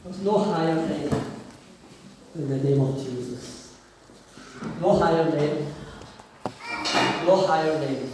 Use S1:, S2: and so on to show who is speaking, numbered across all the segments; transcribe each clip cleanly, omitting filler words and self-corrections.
S1: There's no higher name than the name of Jesus. No higher name. No higher name.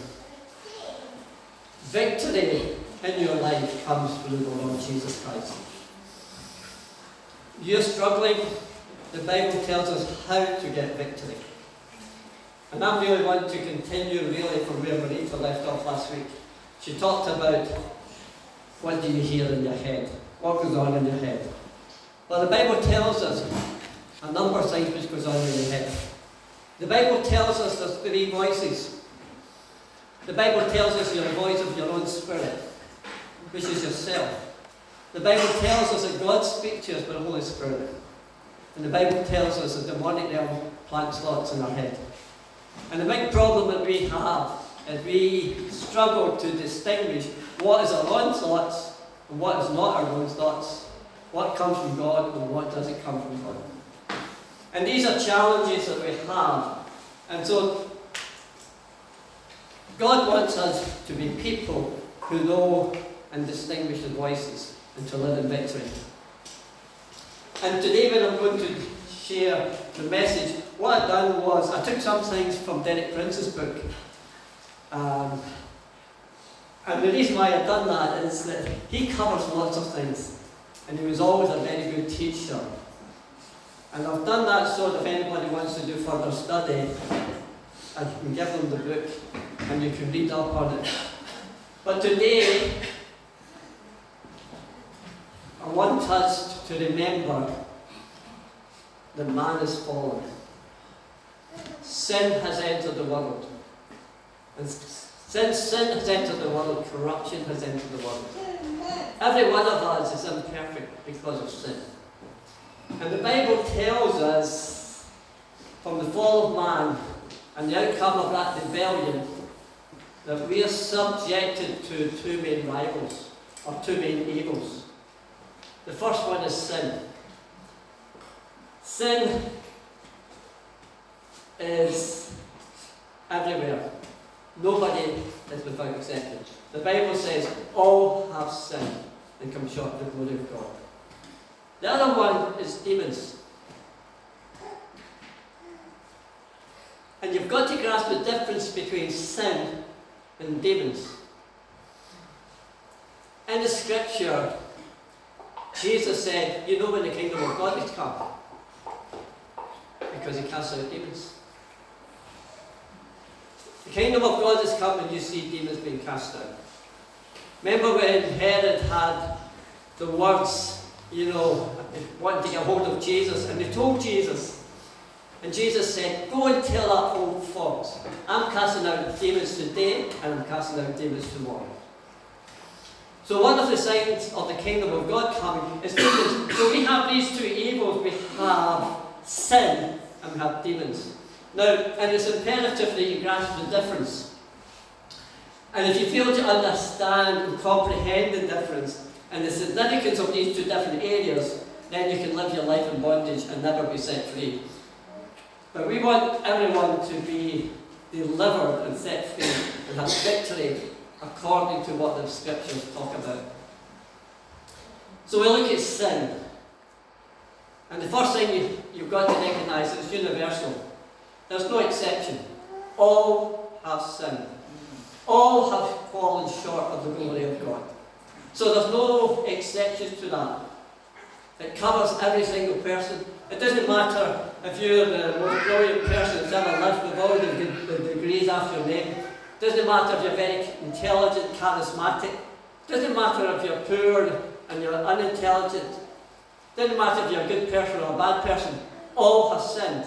S1: Victory in your life comes through the Lord Jesus Christ. You're struggling, the Bible tells us how to get victory. And I really want to continue really from where Marita left off last week. She talked about what do you hear in your head? What goes on in your head? Well, the Bible tells us a number of things which goes on in your head. The Bible tells us there's three voices. The Bible tells us you're the voice of your own spirit, which is yourself. The Bible tells us that God speaks to us by the Holy Spirit. And the Bible tells us that the demonic realm plants thoughts in our head. And the big problem that we have is we struggle to distinguish what is our own thoughts and what is not our own thoughts, what comes from God and what doesn't come from God. And these are challenges that we have. And so God wants us to be people who know and distinguish the voices and to live in victory. And today when I'm going to share the message, what I've done was I took some things from Derek Prince's book. And the reason why I've done that is that he covers lots of things. And he was always a very good teacher. And I've done that so that if anybody wants to do further study, I can give them the book and you can read up on it. But today, I want us to remember that man is fallen. Sin has entered the world. And since sin has entered the world, corruption has entered the world. Every one of us is imperfect because of sin. And the Bible tells us from the fall of man and the outcome of that rebellion that we are subjected to two main rivals, or two main evils. The first one is sin. Sin is everywhere. Nobody is without exception. The Bible says all have sinned and come short of the glory of God. The other one is demons. And you've got to grasp the difference between sin and demons. In the scripture, Jesus said, you know when the kingdom of God is come? Because he casts out demons. The kingdom of God is come and you see demons being cast out. Remember when Herod had the words, wanting to get hold of Jesus, and they told Jesus, and Jesus said, go and tell that old fox, I'm casting out demons today, and I'm casting out demons tomorrow. So one of the signs of the kingdom of God coming is demons. So we have these two evils. We have sin and we have demons. Now, and it's imperative that you grasp the difference. And if you fail to understand and comprehend the difference and the significance of these two different areas, then you can live your life in bondage and never be set free. But we want everyone to be delivered and set free and have victory according to what the scriptures talk about. So we look at sin. And the first thing you've got to recognize is universal. There's no exception. All have sinned. All have fallen short of the glory of God. So there's no exceptions to that. It covers every single person. It doesn't matter if you're the most brilliant person that's ever lived with all the degrees after your name. It doesn't matter if you're very intelligent, charismatic. It doesn't matter if you're poor and you're unintelligent. It doesn't matter if you're a good person or a bad person. All have sinned.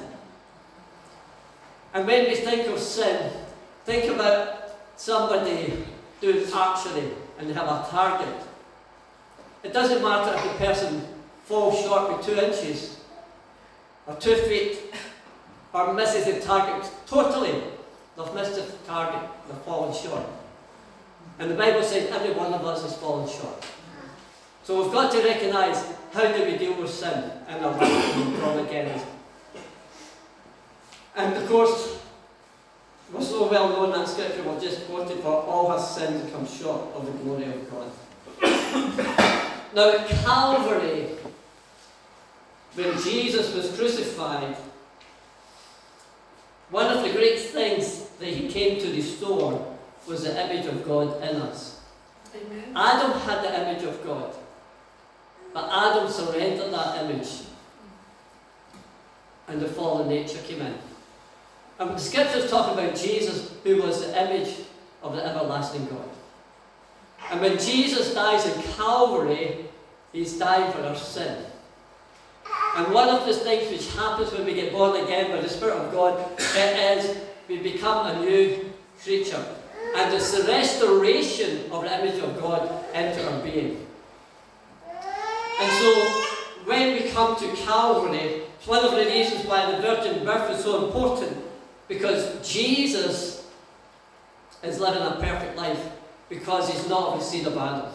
S1: And when we think of sin, think about somebody doing archery and they have a target. It doesn't matter if the person falls short by 2 inches or 2 feet or misses the target totally. They've missed the target, they've fallen short. And the Bible says every one of us has fallen short. So we've got to recognise how do we deal with sin in our life when we come again. And of course, we're so well known that scripture we've just quoted, for all have sinned and come short of the glory of God. Now at Calvary, when Jesus was crucified, one of the great things that he came to restore was the image of God in us.
S2: Amen.
S1: Adam had the image of God, but Adam surrendered that image, and the fallen nature came in. And the scriptures talk about Jesus, who was the image of the everlasting God. And when Jesus dies in Calvary, he's dying for our sin. And one of the things which happens when we get born again by the Spirit of God, it is we become a new creature. And it's the restoration of the image of God into our being. And so, when we come to Calvary, it's one of the reasons why the virgin birth is so important, because Jesus is living a perfect life, because he's not of the seed of Adam.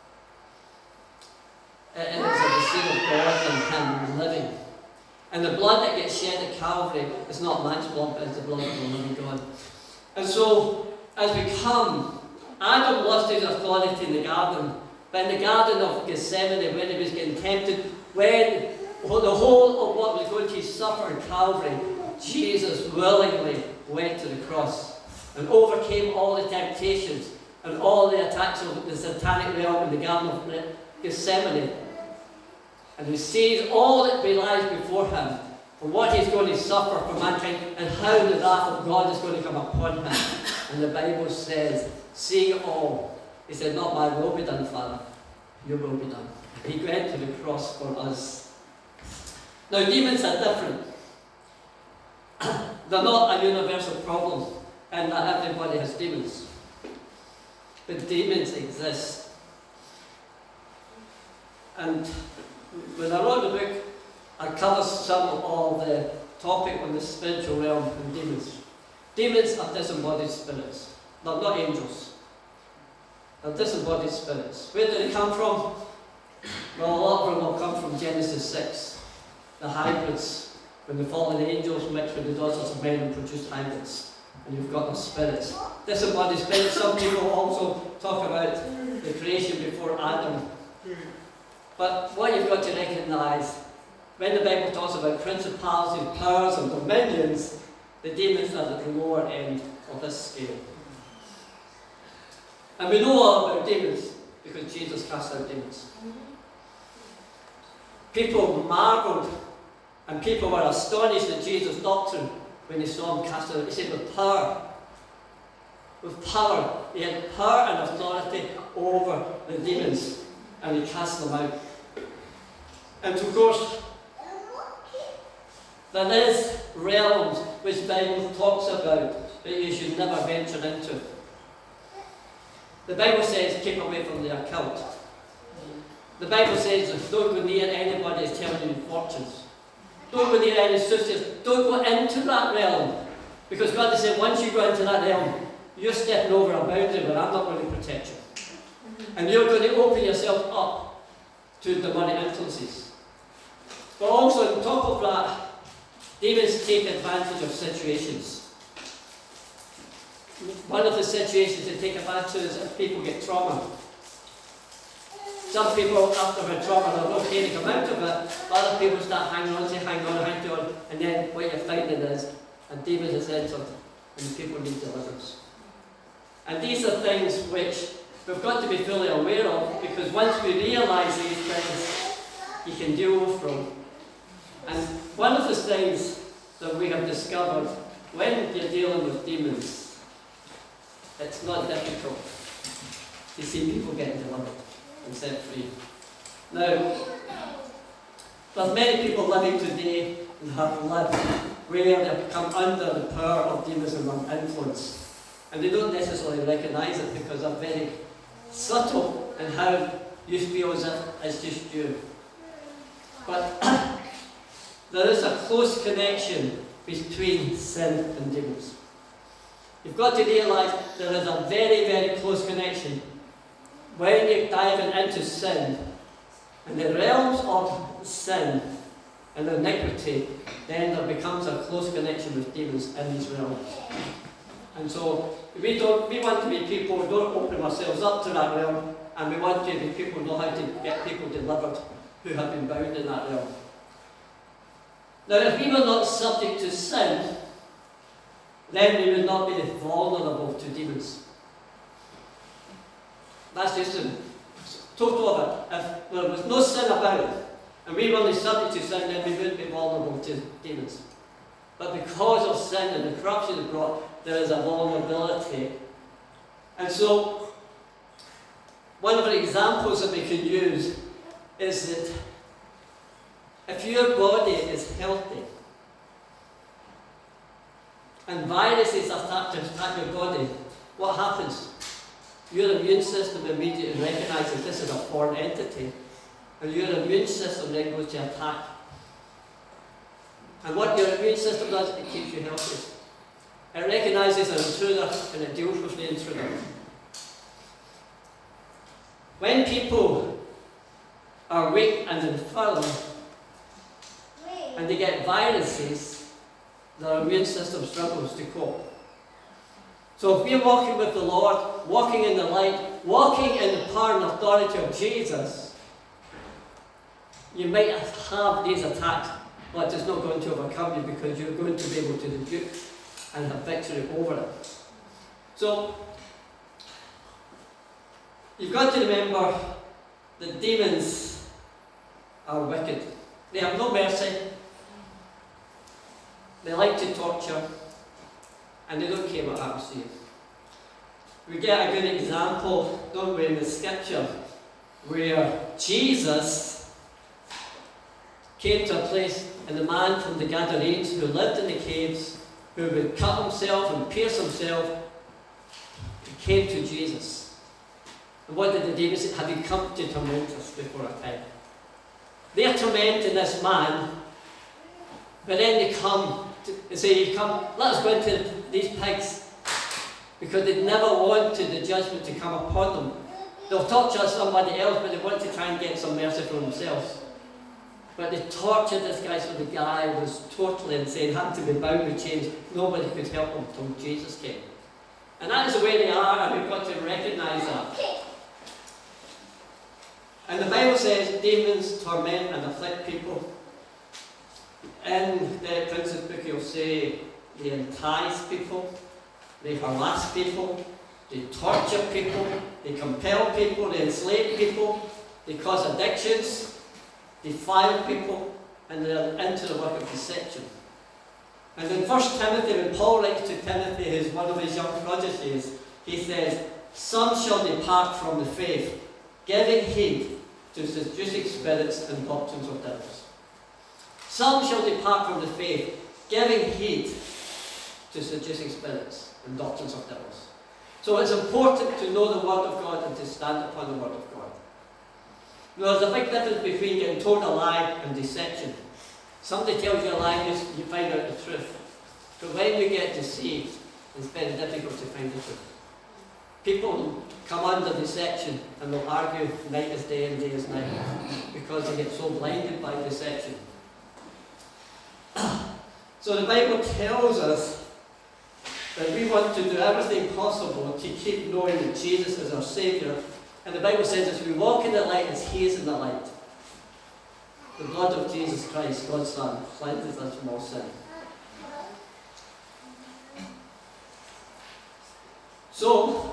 S1: It is of the seed of God and him living. And the blood that gets shed at Calvary is not man's blood, but it's the blood of the living God. And so, as we come, Adam lost his authority in the garden, but in the Garden of Gethsemane, when he was getting tempted, when the whole of what was going to suffer in Calvary, Jesus willingly went to the cross and overcame all the temptations and all the attacks of the satanic realm in the Garden of Gethsemane. And he sees all that lies before him, and what he's going to suffer for mankind, and how the wrath of God is going to come upon him. And the Bible says, seeing all, he said, not my will be done, Father, your will be done. He went to the cross for us. Now, demons are different. They're not a universal problem, and that everybody has demons. But demons exist. And when I wrote the book, I covered some of the topic on the spiritual realm and demons. Demons are disembodied spirits. They're not angels. They're disembodied spirits. Where do they come from? Well, a lot of them will come from Genesis 6. The hybrids, when the fallen angels mixed with the daughters of men and produced hybrids. And you've got the spirits. Disembodied spirits. Some people also talk about the creation before Adam. But what you've got to recognise, when the Bible talks about principalities, powers and dominions, the demons are at the lower end of this scale. And we know all about demons because Jesus cast out demons. People marvelled and people were astonished at Jesus' doctrine when they saw him cast out. He said, with power. With power. He had power and authority over the demons, and he cast them out. And of course, there is realms which the Bible talks about that you should never venture into. The Bible says keep away from the occult. The Bible says don't go near anybody who's telling you fortunes. Don't go near any soothsayers. Don't go into that realm. Because God has said once you go into that realm, you're stepping over a boundary where I'm not going to protect you. And you're going to open yourself up to demonic influences. But also on top of that, demons take advantage of situations. One of the situations they take advantage of is if people get trauma. Some people, after a trauma, they're okay to come out of it. Other people start hanging on, and then what you're finding is a demon has entered, and people need deliverance. And these are things which we've got to be fully aware of, because once we realise these things, you can deal with them. And one of the things that we have discovered when you're dealing with demons, it's not difficult to see people getting delivered and set free. Now, there's many people living today and have lived where they've come under the power of demons and their influence. And they don't necessarily recognise it because they're very subtle in how you feel as if it's just you. But there is a close connection between sin and demons. You've got to realise there is a very, very close connection. When you're diving into sin, and the realms of sin and iniquity, then there becomes a close connection with demons in these realms. And so we want to be people who don't open ourselves up to that realm, and we want to be people who know how to get people delivered who have been bound in that realm. Now, if we were not subject to sin, then we would not be vulnerable to demons. That's just a total of it. If there was no sin about it, and we were only subject to sin, then we wouldn't be vulnerable to demons. But because of sin and the corruption it brought, there is a vulnerability. And so, one of the examples that we can use is that if your body is healthy and viruses attack your body, what happens? Your immune system immediately recognizes this as a foreign entity, and your immune system then goes to attack. And what your immune system does, it keeps you healthy. It recognizes an intruder and it deals with the intruder. When people are weak and infirm, and they get viruses, their immune system struggles to cope. So if we're walking with the Lord, walking in the light, walking in the power and authority of Jesus, you might have these attacks, but it's not going to overcome you because you're going to be able to rebuke and have victory over it. So, you've got to remember that demons are wicked. They have no mercy. They like to torture, and they don't care what happens to you. We get a good example, don't we, in the scripture, where Jesus came to a place, and the man from the Gadarenes who lived in the caves, who would cut himself and pierce himself, he came to Jesus. And what did the demons say? Have you come to torment us before our time? They're tormenting this man, but then they come and say, come, let us go into these pigs, because they never wanted the judgment to come upon them. They'll torture somebody else, but they want to try and get some mercy for themselves. But they tortured this guy, so the guy was totally insane, had to be bound with chains. Nobody could help him until Jesus came. And that is the way they are, and we've got to recognise that. And the Bible says demons torment and afflict people. In the Prince's book, you'll say they entice people, they harass people, they torture people, they compel people, they enslave people, they cause addictions, defile people, and they're into the work of deception. And in 1 Timothy, when Paul writes to Timothy, who's one of his young prodigies, he says, some shall depart from the faith, giving heed to seducing spirits and doctrines of devils. Some shall depart from the faith, giving heed to seducing spirits and doctrines of devils. So it's important to know the Word of God and to stand upon the Word of God. Now, there's a big difference between getting told a lie and deception. Somebody tells you a lie, you find out the truth. But when we get deceived, it's very difficult to find the truth. People come under deception and they'll argue night is day and day is night because they get so blinded by deception. So the Bible tells us that we want to do everything possible to keep knowing that Jesus is our Saviour. And the Bible says as we walk in the light as He is in the light. The blood of Jesus Christ, God's Son, cleanses us from all sin. So,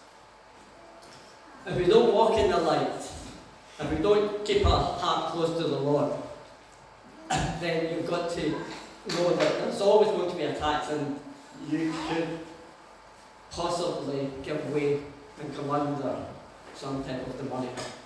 S1: if we don't walk in the light, if we don't keep our heart close to the Lord, then you've got to know that there's always going to be attacks, and you could possibly give way and come under some type of demonic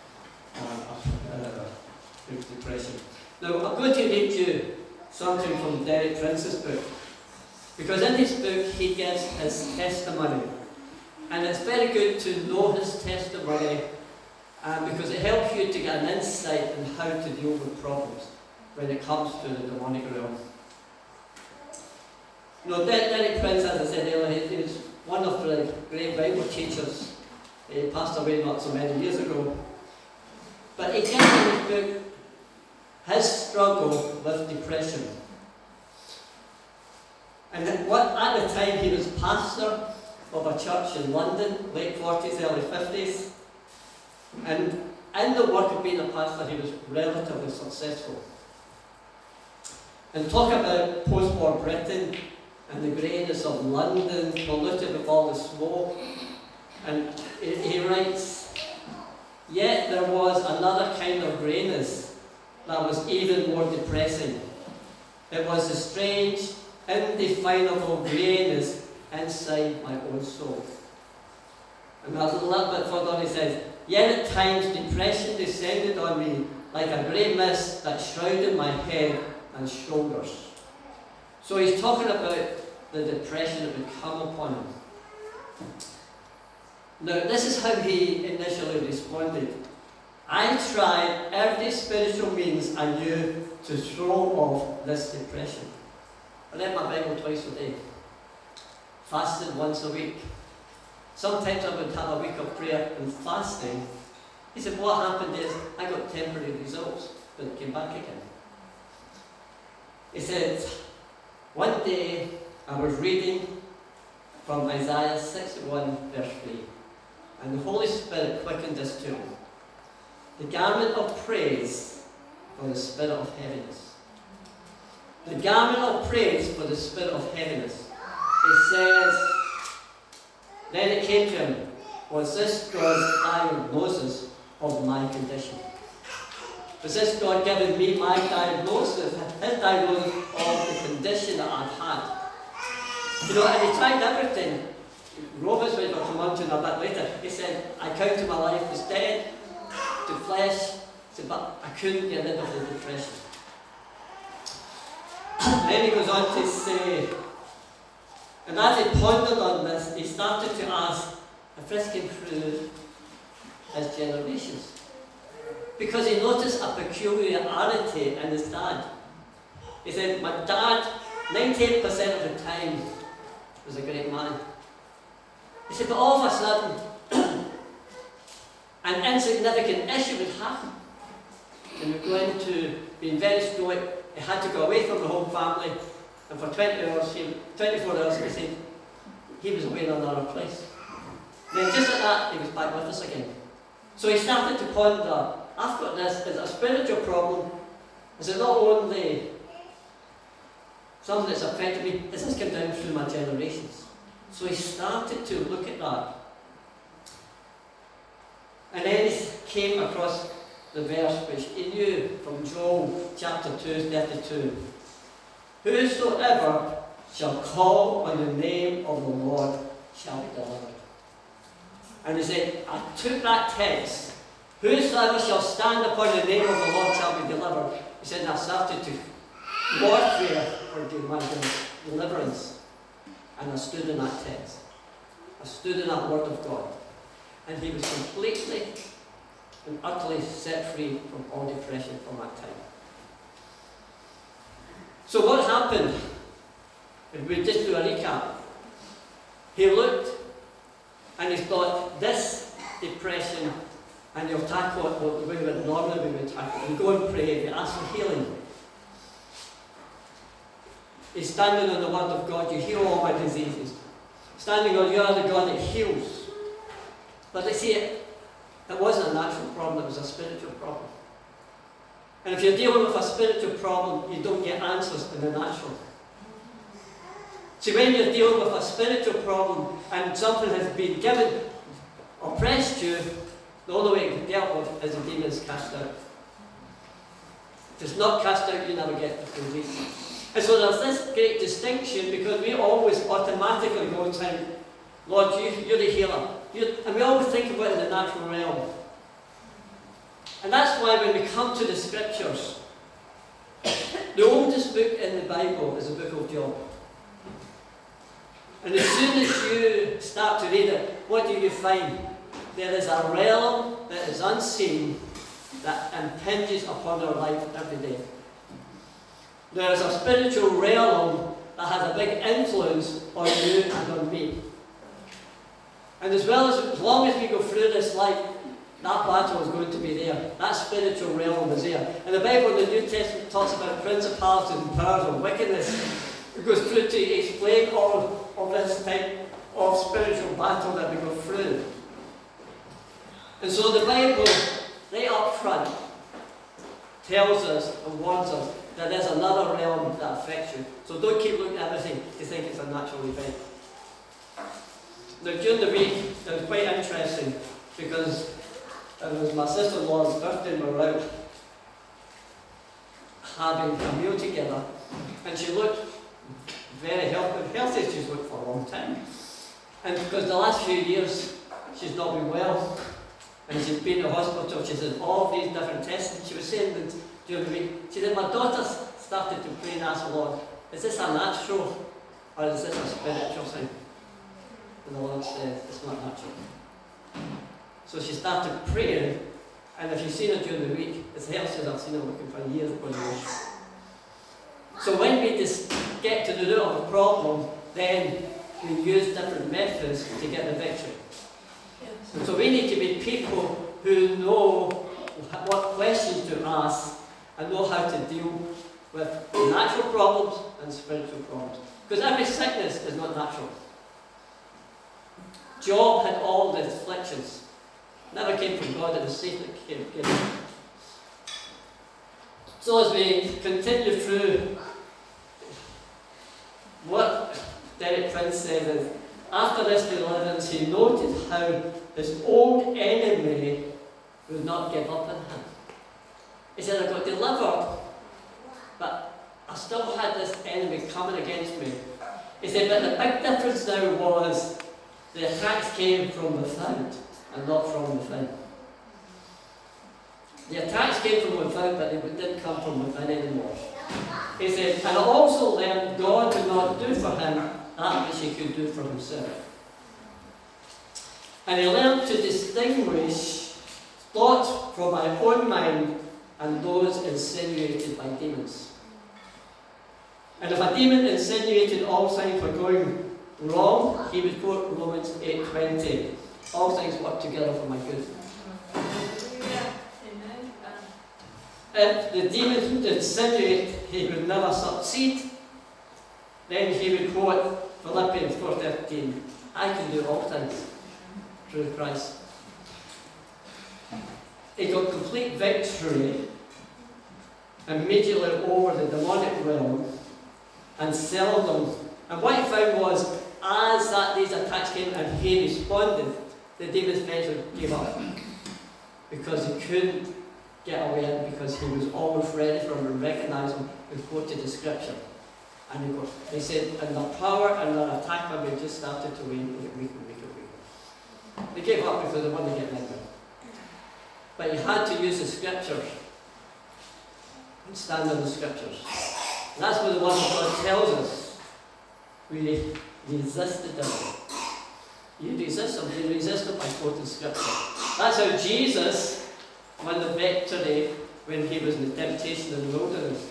S1: depression. Now, I'm going to read you something from Derek Prince's book, because in his book he gives his testimony, and it's very good to know his testimony because it helps you to get an insight on how to deal with problems when it comes to the demonic realm. You know, Derek Prince, as I said earlier, he was one of the great Bible teachers. He passed away not so many years ago. But he gives in his book his struggle with depression. And at the time he was pastor of a church in London, late 40s, early 50s. And in the work of being a pastor, he was relatively successful. and talk about post-war Britain and the greyness of London, polluted with all the smoke. And he writes, yet there was another kind of greyness that was even more depressing. It was the strange, indefinable greyness inside my own soul. And a little bit further on he says, yet at times depression descended on me like a grey mist that shrouded my head and shoulders. So he's talking about the depression that would come upon him. Now, this is how he initially responded. I tried every spiritual means I knew to throw off this depression. I read my Bible twice a day, fasted once a week. Sometimes I would have a week of prayer and fasting. He said, what happened is I got temporary results, but it came back again. He said, one day I was reading from Isaiah 61 verse 3, and the Holy Spirit quickened this to me. The garment of praise for the spirit of heaviness. The garment of praise for the spirit of heaviness. It says, then it came to him, was this God's diagnosis of my condition? Was this God giving me my diagnosis, his diagnosis of the condition that I've had? You know, and he tried everything. Romans, which we'll come on to in a bit later, he said, I counted my life as dead to flesh, he said, but I couldn't get rid of the depression. Then he goes on to say, and as he pondered on this, he started to ask a frisking through his generations. Because he noticed a peculiarity in his dad. He said, my dad, 98% of the time, was a great man. He said, but all of a sudden, an insignificant issue would happen. And we're going to being very stoic. He had to go away from the whole family. And for 24 hours, he said, he was away in another place. Then just like that, he was back with us again. So he started to ponder, I've got this, is it a spiritual problem? Is it not only something that's affected me, is this come down through my generations? So he started to look at that. And then he came across the verse which he knew from Joel chapter 2:32. Whosoever shall call on the name of the Lord shall be delivered. And he said, I took that text, whosoever shall stand upon the name of the Lord shall be delivered. He said, and I started to warfare for my deliverance. And I stood in that text. I stood in that word of God. And he was completely and utterly set free from all depression from that time. So what happened? If we just do a recap. He looked and he thought, this depression, and he'll tackle it the way we normally would tackle it. We go and pray, we ask for healing. He's standing on the word of God, you heal all my diseases. Standing on, you are the God that heals. But they see it wasn't a natural problem, it was a spiritual problem. And if you're dealing with a spiritual problem, you don't get answers in the natural. See, when you're dealing with a spiritual problem and something has been given, oppressed you, the only way it can be dealt with is the demons cast out. If it's not cast out, you never get the relief. And so there's this great distinction because we always automatically go and say, Lord, you're the healer. And we always think about it in the natural realm. And that's why when we come to the scriptures, the oldest book in the Bible is the book of Job. And as soon as you start to read it, what do you find? There is a realm that is unseen that impinges upon our life every day. There is a spiritual realm that has a big influence on you and on me. And as long as we go through this life, that battle is going to be there. That spiritual realm is there. And the Bible in the New Testament talks about principalities and powers of wickedness. It goes through to explain all of this type of spiritual battle that we go through. And so the Bible, right up front, tells us and warns us that there's another realm that affects you. So don't keep looking at everything to think it's a natural event. Now during the week, it was quite interesting because it was my sister-in-law's birthday and we were out having a meal together, and she looked very healthy as she's looked for a long time. And because the last few years she's not been well, and she's been in the hospital, she's had all these different tests, and she was saying that during the week, she said, my daughter's started to pray and ask the Lord, is this a natural or is this a spiritual thing? And the Lord said, it's not natural. So she started praying, and if you've seen her during the week, it's healthy as I've seen her looking for years upon years. So when we just get to the root of a problem, then we use different methods to get the victory. And so we need to be people who know what questions to ask and know how to deal with natural problems and spiritual problems. Because every sickness is not natural. Job had all the afflictions. Never came from God, it was Satan that came. So as we continue through what Derek Prince said is, after this deliverance, he noted how his old enemy would not give up on him. He said, I got delivered, but I still had this enemy coming against me. He said, but the big difference now was the attacks came from without and not from within. The attacks came from without, but they didn't come from within anymore. He said, and I also learned God could not do for him that which he could do for himself. And he learned to distinguish thoughts from my own mind and those insinuated by demons. And if a demon insinuated all things were going wrong, he would quote Romans 8:20. All things work together for my good. If the demon would insinuate he would never succeed, then he would quote Philippians 4:13. I can do all things through Christ. He got complete victory immediately over the demonic realm and seldom. And what he found was, as these attacks came and he responded, the demons eventually gave up because he couldn't get away, because he was always ready for him and recognized him and quoted the scripture. And he said, and the power and the attack when we just started to wane, weaker. They gave up because they wanted to get rid. But he had to use the scriptures and stand on the scriptures. And that's what the Word of God tells us. We resist the devil. You resist him, you resist him by quoting scripture. That's how Jesus won the victory when he was in the temptation in the wilderness.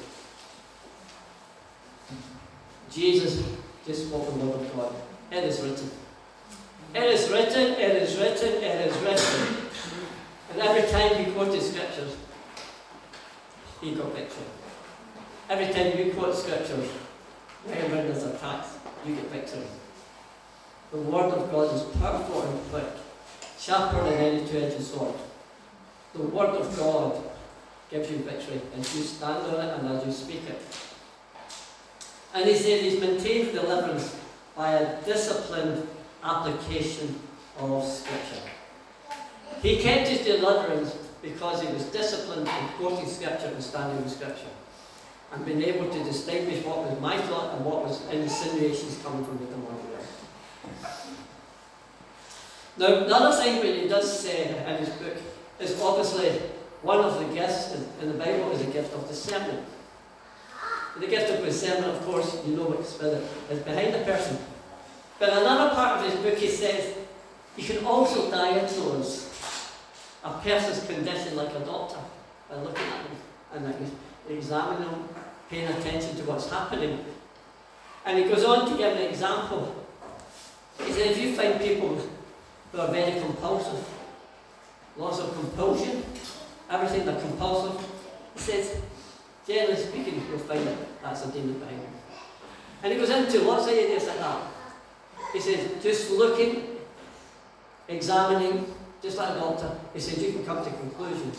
S1: Jesus just spoke the word of God. It is written. It is written, it is written, it is written. And every time he quoted scriptures, he got victory. Every time you quote scriptures, whenever there's attacks, you get victory. The word of God is powerful and quick, sharper than any two-edged sword. The word of God gives you victory as you stand on it and as you speak it. And he said he's maintained deliverance by a disciplined application of Scripture. He kept his deliverance because he was disciplined in quoting Scripture and standing with Scripture, and being able to distinguish what was my thought and what was insinuations coming from the demonic realm. Now, the other thing that he does say in his book is obviously one of the gifts in the Bible is the gift of discernment. The gift of discernment, of course, you know what Spirit is behind a person. But in another part of his book he says you can also diagnose a person's condition like a doctor by looking at them and examining them, paying attention to what's happening. And he goes on to give an example. He said if you find people who are very compulsive, lots of compulsion, everything they're compulsive, he says, generally speaking, you'll find that that's a demon behind them. And he goes into lots of ideas like that. He says, just looking, examining, just like a doctor, he says you can come to conclusions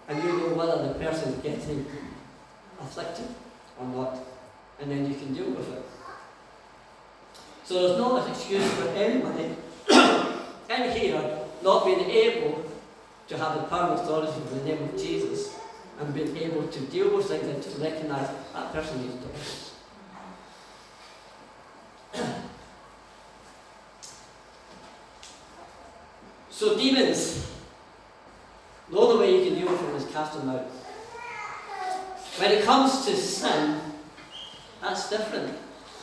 S1: and you know whether the person's getting afflicted or not, and then you can deal with it. So there's no excuse for anybody in here not being able to have the power and authority in the name of Jesus and being able to deal with things and to recognise that person needs deliverance. So demons, the only way you can deal with them is cast them out. When it comes to sin, that's different.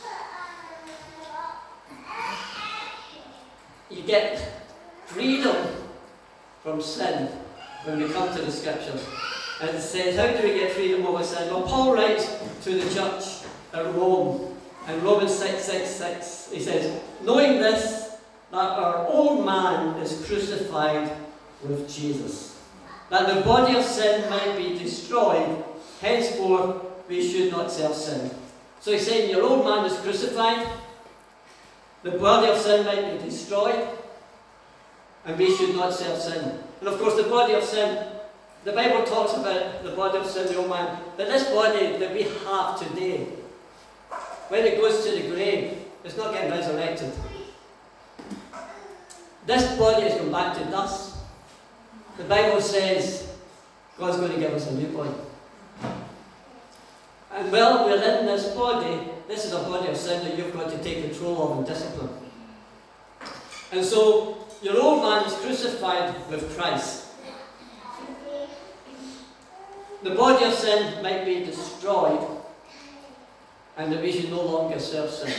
S1: You get freedom from sin when we come to the scriptures. And it says, how do we get freedom over sin? Well, Paul writes to the church at Rome, in Romans 6:6, he says, knowing this, that our old man is crucified with Jesus, that the body of sin might be destroyed, henceforth we should not serve sin. So he's saying your old man is crucified, the body of sin might be destroyed, and we should not serve sin. And of course the body of sin, the Bible talks about the body of sin, the old man, but this body that we have today, when it goes to the grave, it's not getting resurrected. This body is going back to dust. The Bible says God's going to give us a new body. And well, we're in this body. This is a body of sin that you've got to take control of and discipline. And so, your old man is crucified with Christ. The body of sin might be destroyed, and that we should no longer serve sin.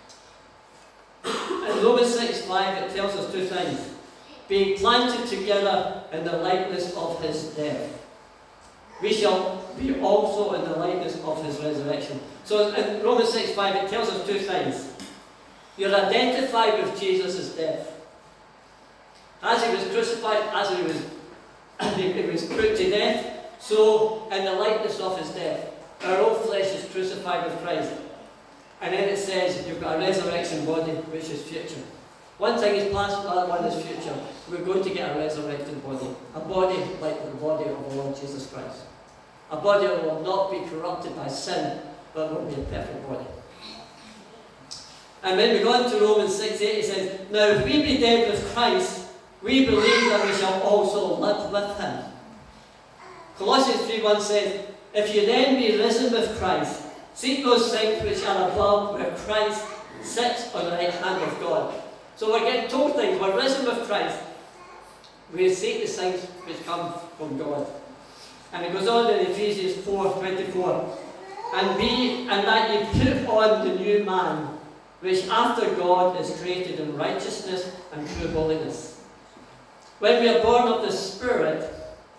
S1: In Romans 6:5 it tells us two things. Being planted together in the likeness of his death, we shall be also in the likeness of his resurrection. So in Romans 6:5 it tells us two things. You're identified with Jesus' death. As he was crucified, as he was put to death, so in the likeness of his death, our old flesh is crucified with Christ. And then it says you've got a resurrection body which is future. One thing is past, the other one is future. We're going to get a resurrected body. A body like the body of the Lord Jesus Christ. A body that will not be corrupted by sin, but will be a perfect body. And when we go on to Romans 6:8, it says, now if we be dead with Christ, we believe that we shall also live with him. Colossians 3:1 says, if you then be risen with Christ, seek those things which are above, where Christ sits on the right hand of God. So we're getting told things. We're risen with Christ. We seek the things which come from God. And it goes on in Ephesians 4:24. And that ye put on the new man, which after God is created in righteousness and true holiness. When we are born of the Spirit,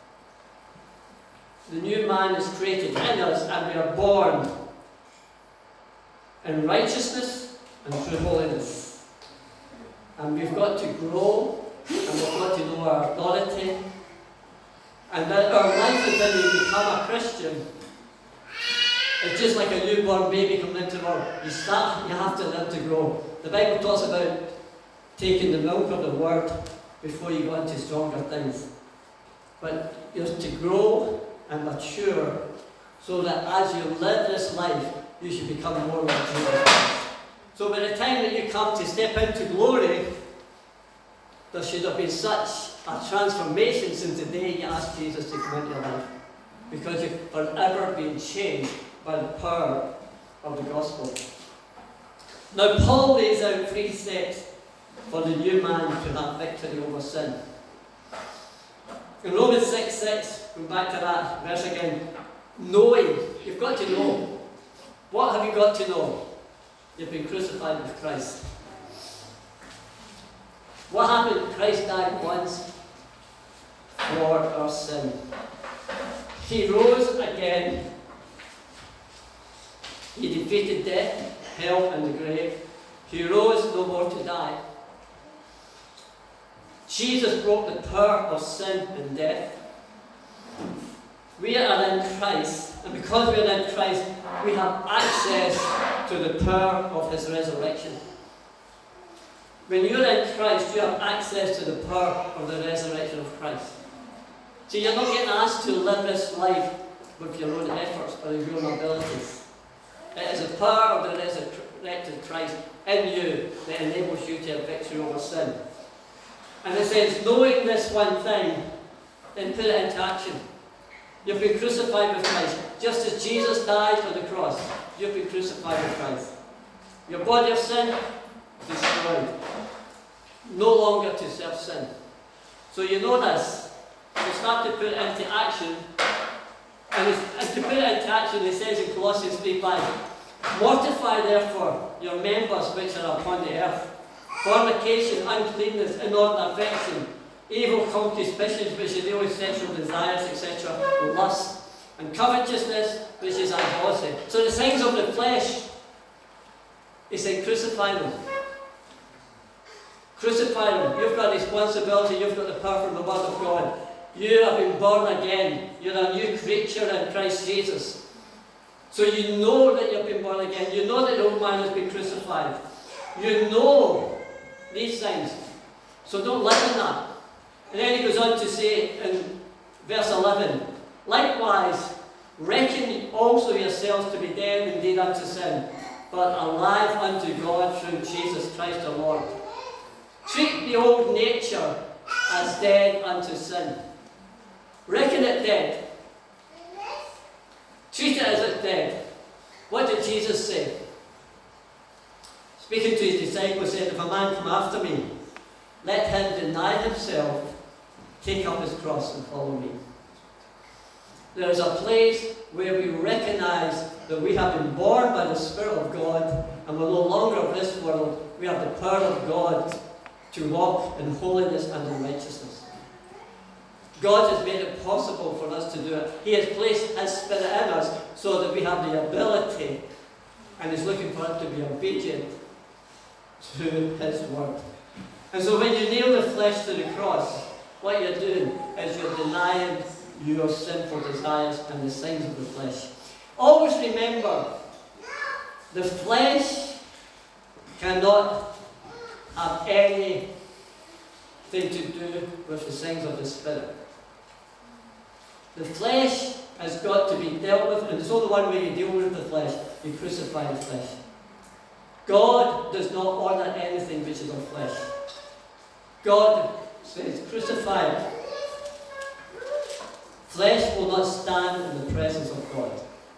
S1: the new man is created in us, and we are born in righteousness and true holiness. And we've got to grow, and we've got to know our authority. And that our life is when we become a Christian. It's just like a newborn baby coming into the world. You have to learn to grow. The Bible talks about taking the milk of the word before you go into stronger things. But you're to grow and mature so that as you live this life, you should become more like Jesus. So by the time that you come to step into glory, there should have been such a transformation since the day you asked Jesus to come into your life. Because you've forever been changed by the power of the gospel. Now Paul lays out 3 steps for the new man to have victory over sin. In Romans 6:6, go back to that verse again. Knowing, you've got to know. What have you got to know? You've been crucified with Christ. What happened? Christ died once for our sin. He rose again. He defeated death, hell, and the grave. He rose no more to die. Jesus broke the power of sin and death. We are in Christ, and because we are in Christ, we have access to the power of his resurrection. When you're in Christ, you have access to the power of the resurrection of Christ. See, you're not getting asked to live this life with your own efforts or your own abilities. It is a power of the resurrected Christ in you that enables you to have victory over sin. And it says, knowing this one thing, then put it into action. You've been crucified with Christ. Just as Jesus died on the cross, you've been crucified with Christ. Your body of sin, destroyed. No longer to serve sin. So you know this. You start to put it into action. And to put it into action, it says in Colossians 3:5, mortify therefore your members which are upon the earth. Fornication, uncleanness, inordinate affection, evil concupiscence, which is the old sexual desires, etc., lust, and covetousness, which is idolatry. So the signs of the flesh, he said, crucify them. Crucify them. You've got responsibility, you've got the power from the Word of God. You have been born again. You're a new creature in Christ Jesus. So you know that you've been born again. You know that the old man has been crucified. You know these things. So don't live in that. And then he goes on to say in verse 11, likewise, reckon also yourselves to be dead indeed unto sin, but alive unto God through Jesus Christ our Lord. Treat the old nature as dead unto sin. Reckon it dead. Treat it as it's dead. What did Jesus say? Speaking to his disciples, he said, if a man come after me, let him deny himself, take up his cross and follow me. There is a place where we recognize that we have been born by the Spirit of God and we're no longer of this world. We have the power of God to walk in holiness and in righteousness. God has made it possible for us to do it. He has placed His Spirit in us so that we have the ability, and He's looking for us to be obedient to His Word. And so when you nail the flesh to the cross, what you're doing is you're denying your sinful desires and the signs of the flesh. Always remember, the flesh cannot have anything to do with the signs of the Spirit. The flesh has got to be dealt with, and there's only one way you deal with the flesh: you crucify the flesh. God does not order anything which is of flesh. God says, crucify it. Flesh will not stand in the presence of God.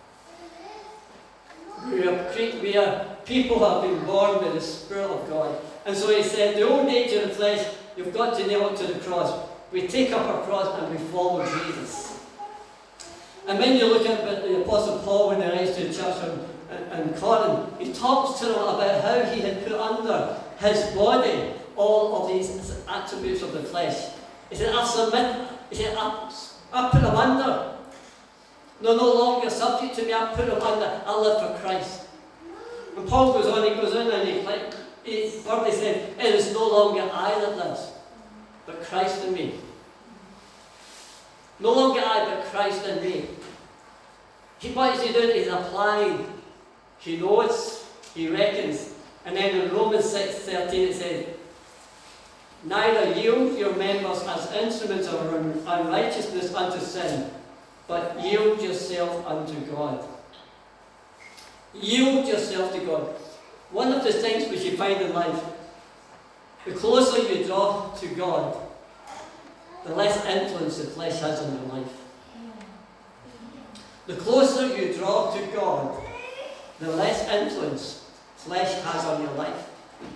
S1: We are people who have been born by the Spirit of God. And so he said, the old nature of the flesh, you've got to nail it to the cross. We take up our cross and we follow Jesus. And when you look at the Apostle Paul when he writes to the church in Corinth, he talks to them about how he had put under his body all of these attributes of the flesh. He said, I put them under. They're no longer subject to me, I put them under. I live for Christ. And Paul goes on and he further said, it is no longer I that lives, but Christ in me. No longer I, but Christ in me. What is he doing? He's applying. He knows, he reckons. And then in Romans 6:13 it says, neither yield your members as instruments of unrighteousness unto sin, but yield yourself unto God. Yield yourself to God. One of the things which you find in life, the closer you draw to God, the less influence the flesh has on your life. The closer you draw to God, the less influence flesh has on your life.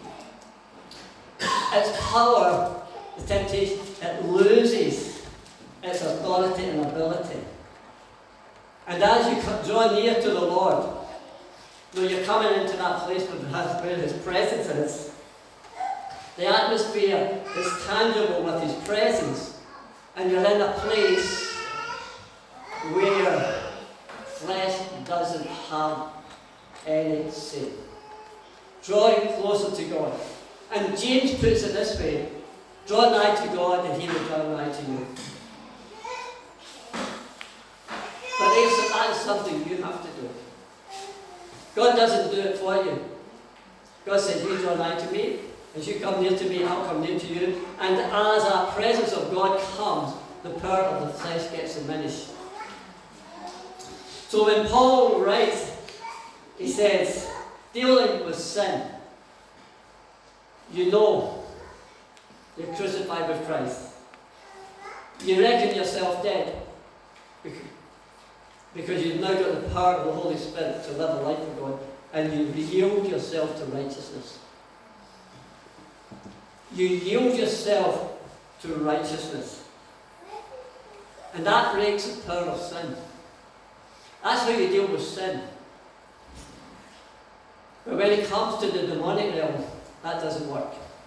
S1: Its power, the temptation, it loses its authority and ability. And as you draw near to the Lord, when you're coming into that place where His presence is, the atmosphere is tangible with His presence, and you're in a place where flesh doesn't have any say. Drawing closer to God. And James puts it this way: draw nigh to God and He will draw nigh to you. But that is something you have to do. God doesn't do it for you. God said, you draw nigh to me. As you come near to me, I'll come near to you. And as our presence of God comes, the power of the flesh gets diminished. So when Paul writes, he says, dealing with sin, you know you're crucified with Christ. You reckon yourself dead because you've now got the power of the Holy Spirit to live a life of God, and you yield yourself to righteousness. You yield yourself to righteousness. And that breaks the power of sin. That's how you deal with sin. But when it comes to the demonic realm, that doesn't work.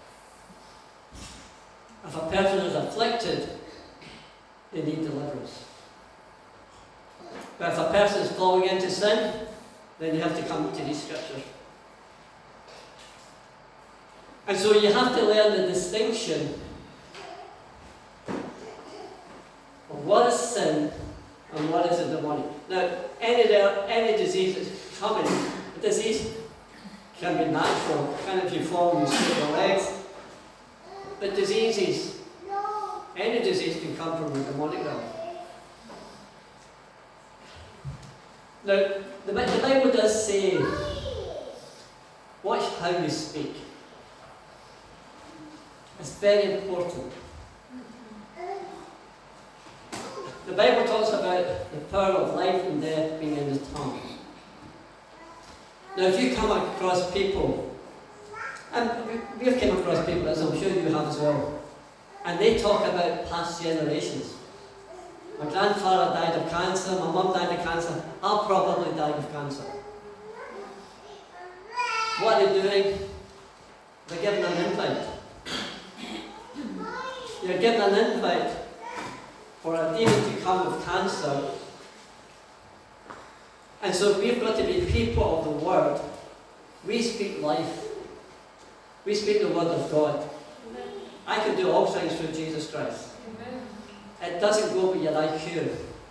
S1: If a person is afflicted, they need deliverance. But if a person is falling into sin, then you have to come to these scriptures. And so you have to learn the distinction of what is sin and what is a demonic. Now, any disease that's coming, a disease can be natural, kind of you fall and you split your legs. But diseases, any disease can come from the demonic realm. Now, the Bible does say, watch how you speak. It's very important. The Bible talks about the power of life and death being in the tongue. Now, if you come across people, and we've come across people, as I'm sure you have as well, and they talk about past generations. My grandfather died of cancer, my mum died of cancer, I'll probably die of cancer. What are they doing? They're giving an invite. You're given an invite for a demon to come with cancer. And so we've got to be people of the Word. We speak life. We speak the Word of God. I can do all things through Jesus Christ. It doesn't go with your IQ.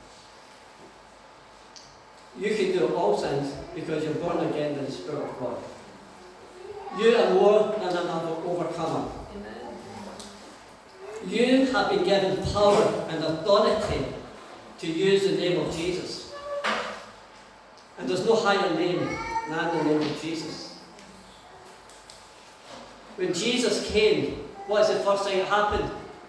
S1: You can do all things because you're born again in the Spirit of God. You are more than an overcomer. You have been given power and authority to use the name of Jesus. And there's no higher name than the name of Jesus. When Jesus came, what is the first thing that happened?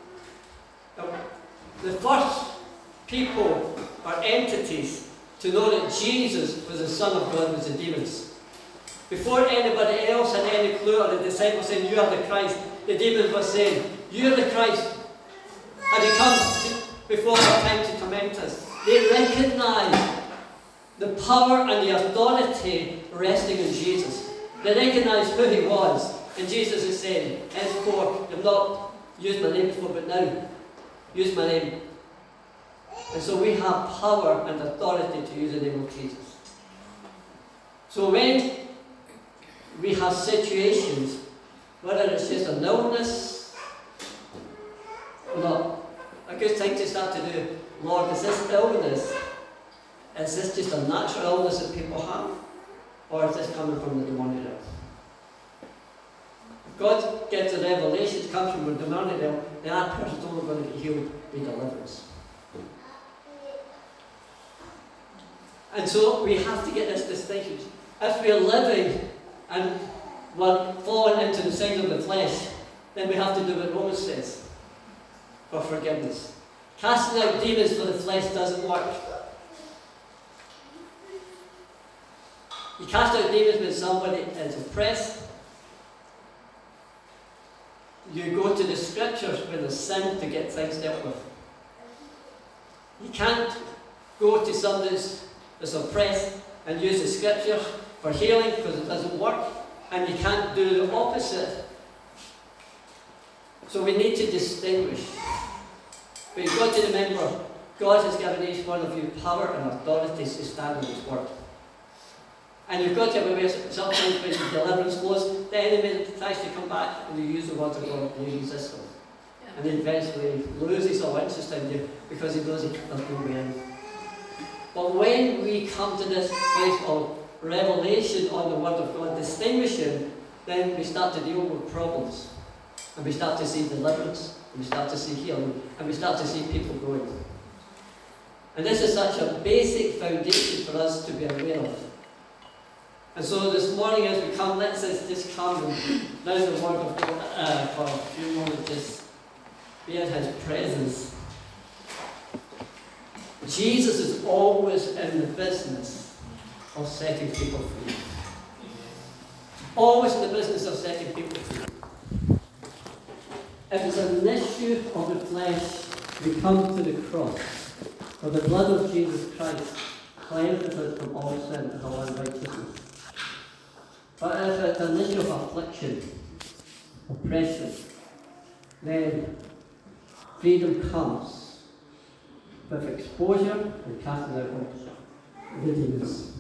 S1: The first people or entities to know that Jesus was the Son of God was the demons. Before anybody else had any clue, or the disciples saying, you are the Christ, the demons were saying, you are the Christ. And he comes before our time to torment us. They recognized the power and the authority resting in Jesus. They recognized who he was. And Jesus is saying, henceforth, you've not used my name before, but now use my name. And so we have power and authority to use the name of Jesus. So when we have situations, whether it's just an illness or not, a good thing to start to do, Lord, is this illness, is this just a natural illness that people have? Or is this coming from the demonic realm? If God gets a revelation that comes from the demonic realm, then that person's only going to get healed by deliverance. And so we have to get this distinction. If we're living and we're falling into the sins of the flesh, then we have to do what Romans says for forgiveness. Casting out demons for the flesh doesn't work. You cast out demons when somebody is oppressed. You go to the scriptures when there's sin to get things dealt with. You can't go to somebody that's oppressed and use the scriptures for healing because it doesn't work, and you can't do the opposite. So we need to distinguish. But you've got to remember, God has given each one of you power and authority to stand on His word. And you've got to be aware sometimes when the deliverance flows, the enemy tries to come back and you use the words of God and you resist them. Yeah. And he eventually loses all interest in you because he knows there's no way in. But when we come to this place of revelation on the Word of God, distinguishing, then we start to deal with problems. And we start to see deliverance, and we start to see healing, and we start to see people growing. And this is such a basic foundation for us to be aware of. And so this morning as we come, let's just come and now the Word of God for a few moments, just be in His presence. Jesus is always in the business of setting people free. Always in the business of setting people free. If it's an issue of the flesh, we come to the cross, for the blood of Jesus Christ cleanses us from all sin and all unrighteousness. But if it's an issue of affliction, oppression, then freedom comes with exposure and casting out all the demons.